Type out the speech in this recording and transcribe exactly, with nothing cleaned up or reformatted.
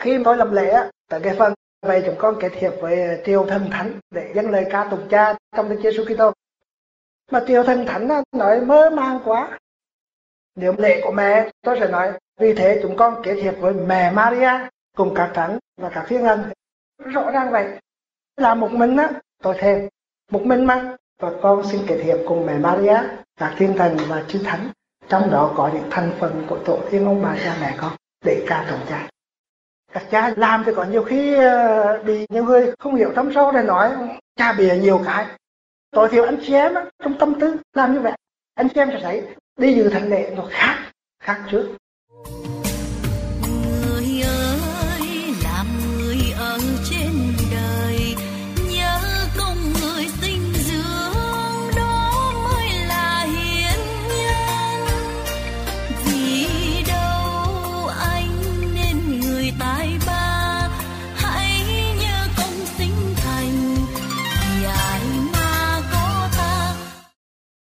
Khi tôi làm lễ á, tại cái phần vậy chúng con kết hiệp với triều thần thánh để dâng lời ca tụng Cha trong Đức Giêsu Kitô. Mà triều thần thánh á, nói mơ màng quá. Nếu lễ của mẹ, tôi sẽ nói vì thế chúng con kết hiệp với mẹ Maria cùng các thánh và các thiên thần. Rõ ràng vậy. Là một mình á, tôi thề một mình mà, và con xin kết hiệp cùng mẹ Maria, các thiên thần và chư thánh, trong đó có những thành phần của tổ tiên ông bà cha mẹ con để ca tụng Cha. Các cha làm thì có nhiều khi bị nhiều người không hiểu thâm sâu để nói cha bìa nhiều cái. Tối thiểu anh chị em á, trong tâm tư làm như vậy, anh chị em sẽ thấy đi dự thánh lễ nó khác khác trước.